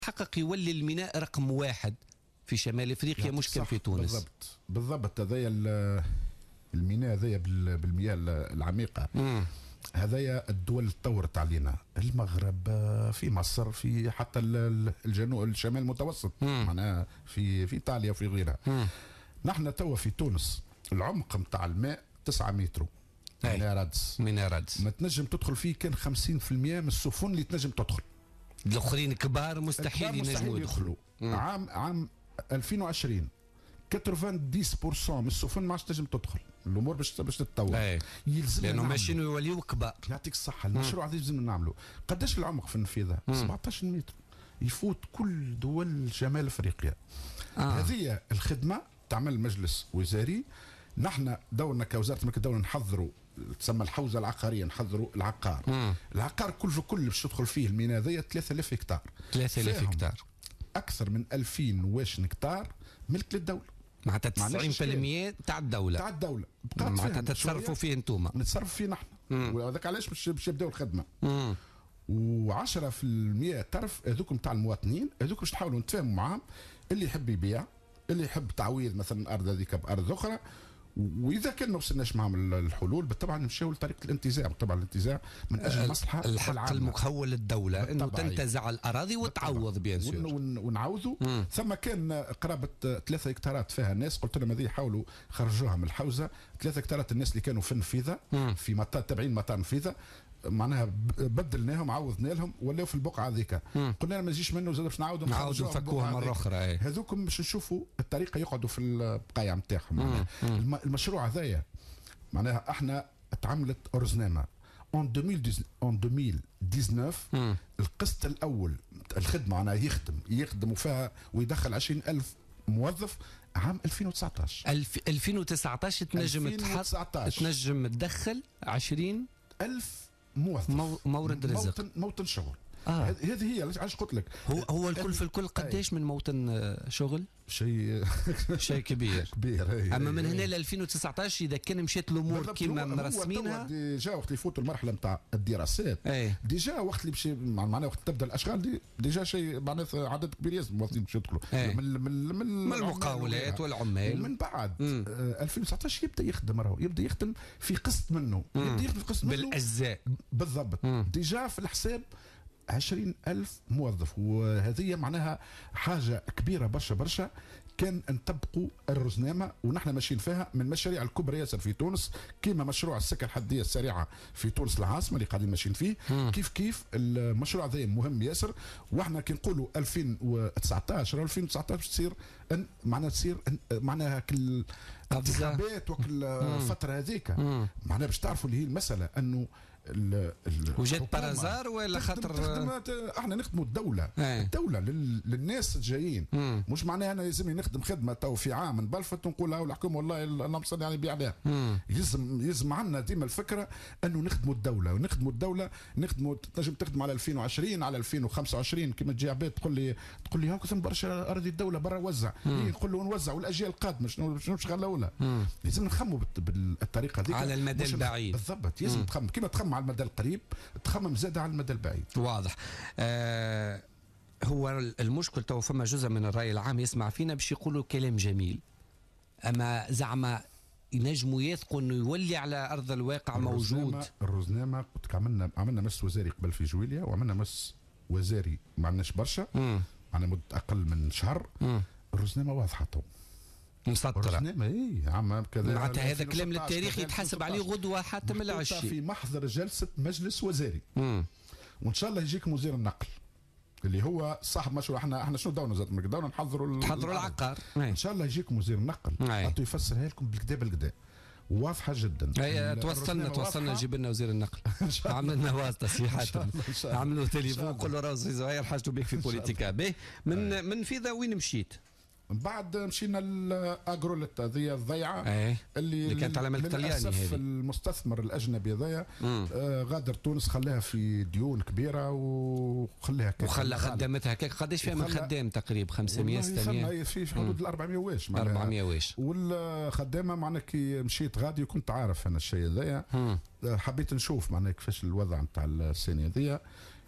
حقق يولي الميناء رقم واحد في شمال افريقيا مش كان في تونس. بالضبط هذايا الميناء هذايا بالمياه العميقه. هذايا الدول تطورت علينا، المغرب، في مصر، في حتى الجنوب الشمال المتوسط، معناها في ايطاليا وفي غيرها. نحن توا في تونس العمق نتاع الماء 9 متر. مينارادس ما تنجم تدخل فيه كان 50% من السفن اللي تنجم تدخل. الاخرين كبار مستحيل ينجموا يدخلوا. عام 2020 90% من السفن ما عادش تنجم تدخل، الامور باش تتطور. يلزم لانه ماشيين يوليو كبار. يعطيك الصحه. المشروع هذا لازم نعملوا. قداش العمق في النفيذه؟ 17 متر، يفوت كل دول شمال افريقيا. هذه الخدمه تعمل مجلس وزاري. نحن دورنا كوزاره الملك الدوله نحضروا تسمى الحوزه العقاريه، نحضروا العقار. العقار كل في كل باش تدخل فيه الميناء هذايا 3000 هكتار. 3000 هكتار، اكثر من 2000 واش هكتار ملك للدوله. معناتها 90% تاع الدوله. معناتها تتصرفوا فيه انتم. نتصرف فيه نحن. وهذاك علاش باش يبداو الخدمه. و10% طرف هذوك نتاع المواطنين، هذوك باش نحاولوا نتفاهموا معاهم، اللي يحب يبيع، اللي يحب تعويض مثلا الارض هذيك بارض اخرى. واذا كان ما وصلناش معهم الحلول بالطبع نمشيو لطريقه الانتزاع. طبعا الانتزاع من اجل المصلحه الحق المخول للدوله انه تنتزع الاراضي وتعوض بيان سور. ونعوضوا. ثم كان قرابه 3 هكتارات فيها الناس، قلت لهم هذه حاولوا خرجوها من الحوزه. 3 هكتارات الناس اللي كانوا في النفيذه في مطار تابعين مطار النفيذه، معناها بدلناهم عوضنا لهم ولاو في البقعه هذيك. قلنا لهم ما يجيش منه زاد باش نعاودوا نفكوها مره اخرى. هذوكم باش نشوفوا الطريقه يقعدوا في البقايع نتاعهم. المشروع هذايا معناها احنا تعملت أرزنامة ان 2019. القسط الاول الخدمه معناها يخدم وفيها ويدخل 20,000 موظف. عام 2019 تنجم تدخل 20,000 موظف مورد رزق، موطن شغل. هذه هي علاش قلت لك هو الكل في الكل قداش من موطن شغل؟ شيء كبير. اما من هنا ل 2019 اذا كان مشات الامور كما مرسمينها ديجا وقت اللي يفوتوا المرحله نتاع الدراسات. ديجا وقت اللي باش معناها وقت تبدا الاشغال ديجا شيء معناتها عدد كبير ياسر المواطنين باش يدخلوا من المقاولات والعمال. ومن بعد 2019 يبدا يخدم في قسط منه. يبدا يخدم في قسط منه بالاجزاء بالضبط. ديجا في الحساب 20,000 موظف. وهذه معناها حاجة كبيرة برشا. كان نطبقوا الرزنامة ونحن ماشيين فيها من المشاريع الكبرى ياسر في تونس، كيما مشروع السكة الحدية السريعة في تونس العاصمة اللي قاعدين ماشيين فيه. كيف المشروع هذا مهم ياسر. واحنا كي نقولوا 2019 او 2019 باش تصير معناها الانتخابات وكل الفترة هذيك. معناها باش تعرفوا اللي هي المسألة انه وجات بارازار ولا خاطر احنا نخدموا الدوله. الدوله للناس الجايين. مش معناها انا لازمني نخدم خدمه تو في عام نبلفت ونقول هاو الحكومه والله اللهم صل على النبي عليها. يلزم عندنا ديما الفكره انه نخدموا الدوله. نخدموا تنجم تخدم على 2020 على 2025 كما تجي عباد تقول لي هاك برشا اراضي الدوله برا وزع. نقول له نوزع والاجيال القادمه شنو نشغلوا لها. لازم نخموا بالطريقه هذيك على المدى البعيد. بالضبط. لازم تخمم كما تخمم على المدى القريب تخمم زاد على المدى البعيد. واضح. هو المشكل تو فما جزء من الرأي العام يسمع فينا باش يقولوا كلام جميل، اما زعما ينجموا يثقوا انه يولي على ارض الواقع موجود. الرزنامه قلت عملنا مس وزاري قبل في جويليا، وعملنا مس وزاري ما عندناش برشا، معنا مده اقل من شهر. الرزنامه واضحه تو مسطرة. كذا معناتها هذا كلام للتاريخ يتحسب عليه غدوة حاتم العشي في محضر جلسة مجلس وزاري. وإن شاء الله يجيكم وزير النقل اللي هو صاحب مشروع. احنا شنو دورنا زاد دورنا نحضروا العقار. إن شاء الله يجيكم وزير النقل حتى يفسرها لكم بالكدا واضحة جدا. توصلنا جيب لنا وزير النقل. عملنا واسطة سي حاتم، عملوا تليفون قولوا راه زهير حاجته بك في بوليتيكا. من فيذا وين مشيت؟ من بعد مشينا الاجروليت هذه الضيعه اللي كانت على ملك طلياني. للاسف المستثمر الاجنبي هذايا غادر تونس، خلاها في ديون كبيره وخلى خدمتها هكاك. قداش فيها من خدام تقريبا 500 600 في حدود ال 400 واش 400 واش. والخدامه معناها كي مشيت غادي وكنت عارف انا الشيء هذايا. حبيت نشوف معناها كيفاش الوضع نتاع السنه هذيا.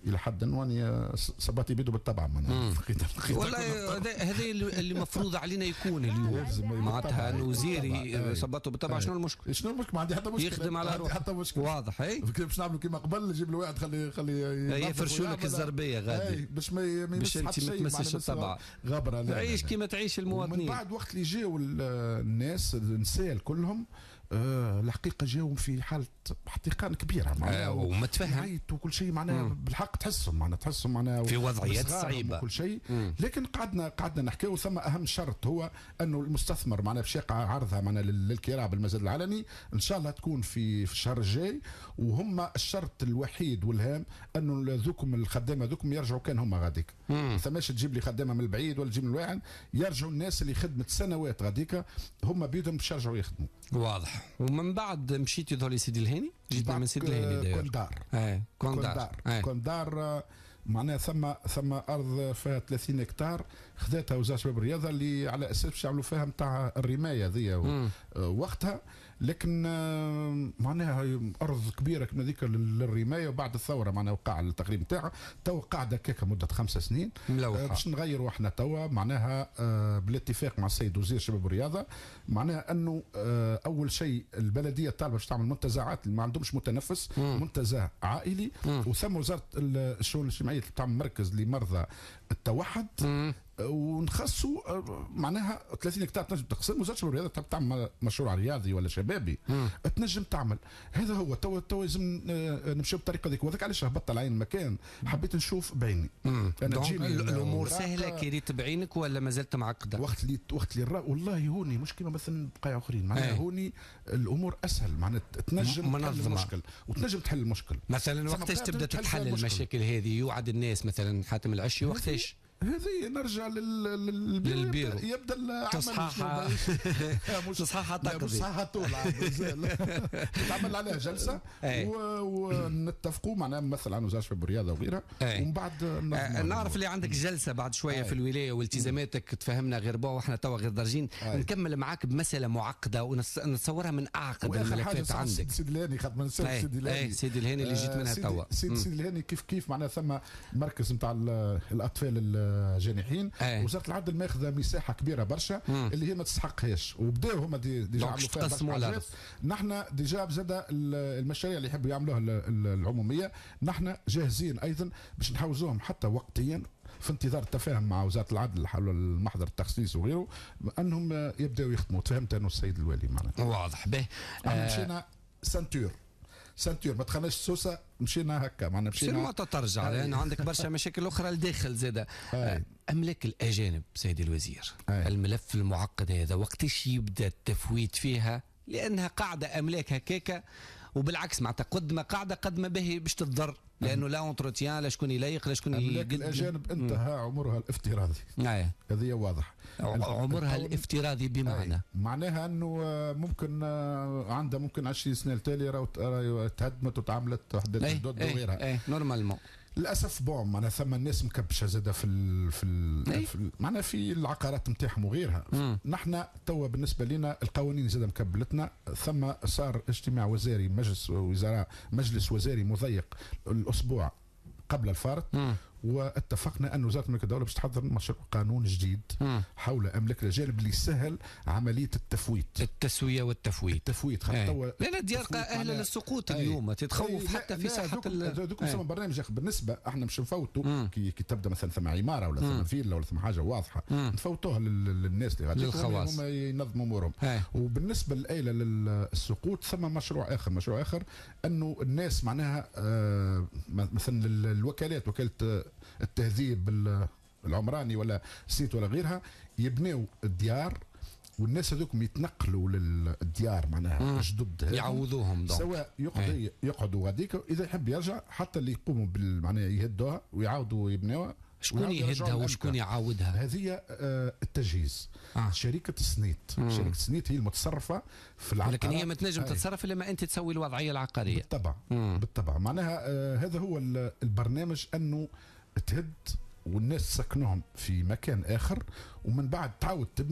الى حد واني صباتي بيدو بالطبع والله هذا اللي مفروض علينا يكون اليوم معناتها انه وزيري صباته بالطبع. شنو المشكل؟ شنو المشكل؟ ما عندي حتى مشكل، يخدم على روحه حتى مشكل واضح. اي باش نعملوا كيما قبل نجيب الواحد خلي يفرشوا لك الزربيه غادي باش ما يمسش الطبع غبره. تعيش كيما تعيش المواطنين. من بعد وقت اللي جاوا الناس النساء كلهم الحقيقه جاوا في حاله احتقان كبيره معناها ومتفهم عيط وكل شيء معناها بالحق تحسهم معناها في وضعيات صعيبه وكل شيء. لكن قعدنا نحكيو ثم اهم شرط هو انه المستثمر معناها باش يقع عرضها معناها للكراء بالمزاد العلني ان شاء الله تكون في الشهر الجاي. وهم الشرط الوحيد والهام انه ذوكم الخدامه ذوكم يرجعوا كان هم غاديك، ثماش تجيب لي خدامه من البعيد ولا تجيب من الواحد، يرجعوا الناس اللي خدمت سنوات غاديك هم بيدهم باش يرجعوا يخدموا. واضح. ومن بعد مشيت يظهر لي سيدي الهاني، جيت من سيدي الهاني داير كوندار معناها ثم ارض فيها 30 هكتار خذاتها وزاره الشباب والرياضه اللي على اساس باش يعملوا فيها نتاع الرمايه ذي وقتها. لكن معناها ارض كبيره كما ذيك للرمايه وبعد الثوره معناها وقع التقريب نتاعها تو قاعده كيكه مده 5 سنين باش نغيروا احنا توا معناها بالاتفاق مع السيد وزير الشباب والرياضه معناها انه اول شيء البلديه طالبه باش تعمل منتزعات اللي ما عندهمش متنفس، منتزه عائلي. وثم وزاره الشؤون الاجتماعيه تعمل مركز لمرضى التوحد ونخصوا معناها 30 هكتار تنجم تقسم. وزاره الشباب والرياضه تعمل مشروع رياضي ولا شبابي تنجم تعمل. هذا هو تو لازم نمشيو بالطريقه هذيك. وهذاك علاش هبطت العين المكان حبيت نشوف بعيني. انا تجيني الامور سهله كي ريت بعينك ولا ما زلت معقده؟ وقت اللي والله هوني مش كيما مثلا بقايا اخرين معناها هوني الامور اسهل معناها تنجم تحل المشكل وتنجم تحل المشكل. مثلا وقتاش تبدا تتحل المشاكل هذه؟ يوعد الناس مثلا حاتم العشي وقتاش؟ هذه نرجع للبيرو يبدا العمل صحاحة تقضي صحاحة طول تعمل عليها جلسة ونتفقوا معناها مثلا عن وزارة الشباب والرياضة وغيرها. ومن بعد نعرف اللي عندك جلسة بعد شوية في الولاية والتزاماتك تفهمنا غير بوا واحنا توا غير درجين. نكمل معاك بمسألة معقدة ونتصورها من أعقد الملفات عندك. سيدي الهاني خاطر سيدي الهاني اللي جيت منها توا. سيدي الهاني كيف معناها ثم مركز نتاع الأطفال جانحين. وزاره العدل ماخذه مساحه كبيره برشا اللي هي ما تستحقهاش وبداوا هما ديجا عملوا فيها برشا. نحن ديجا زاد المشاريع اللي يحبوا يعملوها العموميه نحن جاهزين ايضا باش نحوزوهم حتى وقتيا في انتظار التفاهم مع وزاره العدل حول المحضر التخصيص وغيره انهم يبداوا يخدموا. تفهمت انه السيد الوالي معناتها واضح به. مشينا سنتور ما دخلناش سوسه مشينا هكا معنا مشينا ما ترجع لان عندك برشا مشاكل اخرى لداخل زاده. املاك الاجانب سيدي الوزير الملف المعقد هذا وقتاش يبدا التفويت فيها؟ لانها قاعده املاك هكاكا وبالعكس معناتها قد ما قاعده قد ما به باش تضر لانه لا اونتروتيان لا شكون يليق لا شكون املاك الاجانب انتهى عمرها الافتراضي. هذه واضح عمرها الافتراضي بمعنى معناها انه ممكن عندها ممكن 20 سنه التالي راهو تهدمت وتعاملت وحدات جدد وغيرها. نورمالمون للاسف معناها ثم الناس مكبشه زاده في معناها في العقارات نتاعهم وغيرها. نحن توا بالنسبه لنا القوانين زاده مكبلتنا. ثم صار اجتماع وزاري مجلس وزاري مضيق الاسبوع قبل الفارط واتفقنا ان وزاره الملك الدوله باش تحضر مشروع قانون جديد حول املاك الاجانب اللي يسهل عمليه التسويه والتفويت خاطر لان ديار اهل للسقوط اليوم تتخوف حتى في ساحه دوكم سما برنامج بالنسبه احنا مش نفوتوا كي تبدا مثلا ثم عماره ولا ثم فيلا ولا ثم حاجه واضحه نفوتوها للناس اللي غادي للخواص هم ينظموا امورهم. وبالنسبه للآلة للسقوط ثم مشروع اخر انه الناس معناها مثلا الوكالات وكاله التهذيب العمراني ولا سيت ولا غيرها يبنيو الديار والناس هذوكم يتنقلوا للديار معناها جدد يعوضوهم سواء يقعدوا غاديك اذا يحب يرجع حتى اللي يقوموا معناها يهدوها ويعاودوا يبنوها. شكون يهدها وشكون يعاودها؟ هذه التجهيز شركه سنيت. شركه سنيت هي المتصرفه في العقارات لكن هي ما تنجم تتصرف الا ما انت تسوي الوضعيه العقاريه. بالطبع معناها هذا هو البرنامج انه تهد والناس تسكنهم في مكان اخر ومن بعد تعاود تبني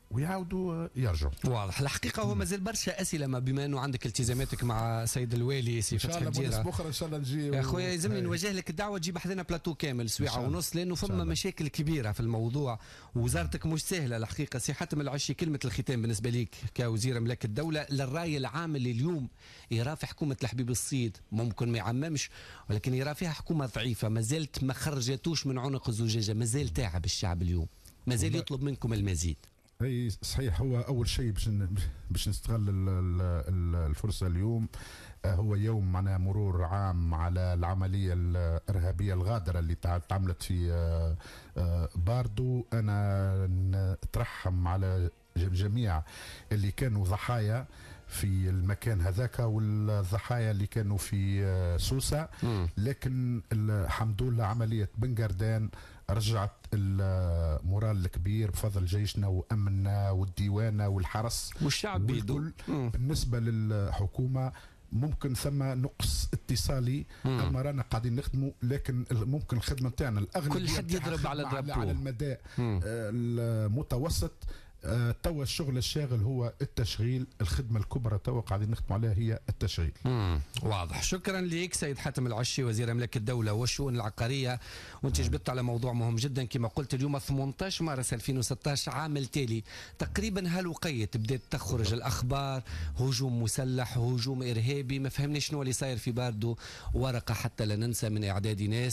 ويعاودوا يرجعوا. واضح. الحقيقه هو مازال برشا اسئله، ما بما انه عندك التزاماتك مع سيد الوالي سي فتحي الجيره. ان شاء الله بكره ان شاء الله نجي يا خويا يلزمني نوجه لك الدعوه تجيب حدنا بلاتو كامل سويعه ونص، لانه فما مشاكل كبيره في الموضوع، ووزارتك مش سهله الحقيقه. سي حاتم العشي، كلمه الختام بالنسبه ليك كوزير املاك الدوله للراي العام اللي اليوم يرى في حكومه الحبيب الصيد، ممكن ما يعممش ولكن يرى فيها حكومه ضعيفه، ما زالت ما خرجتوش من عنق الزجاجه، ما زال تعب الشعب اليوم، ما زال يطلب منكم المزيد. اي صحيح. هو اول شيء باش نستغل الفرصه اليوم، هو يوم معناها مرور عام على العمليه الارهابيه الغادره اللي تعملت في باردو. انا نترحم على الجميع اللي كانوا ضحايا في المكان هذاك والضحايا اللي كانوا في سوسة، لكن الحمد لله عملية بنقردان رجعت المورال الكبير بفضل جيشنا وأمننا والديوانة والحرس والشعب بيدو. بالنسبة للحكومة ممكن ثم نقص اتصالي، اما رانا قاعدين نخدموا، لكن ممكن الخدمه نتاعنا الاغلبيه كل حد يضرب على المدى المتوسط. توا الشغل الشاغل هو التشغيل، الخدمه الكبرى توا قاعدين نخدموا عليها هي التشغيل. واضح. شكرا لك سيد حاتم العشي وزير املاك الدوله والشؤون العقاريه، وانت جبت على موضوع مهم جدا كما قلت. اليوم 18 مارس 2016 عام التالي تقريبا هالوقيت بدات تخرج الاخبار هجوم مسلح، هجوم ارهابي، ما فهمني شنو اللي صاير في باردو. ورقه حتى لا ننسى من اعداد ناس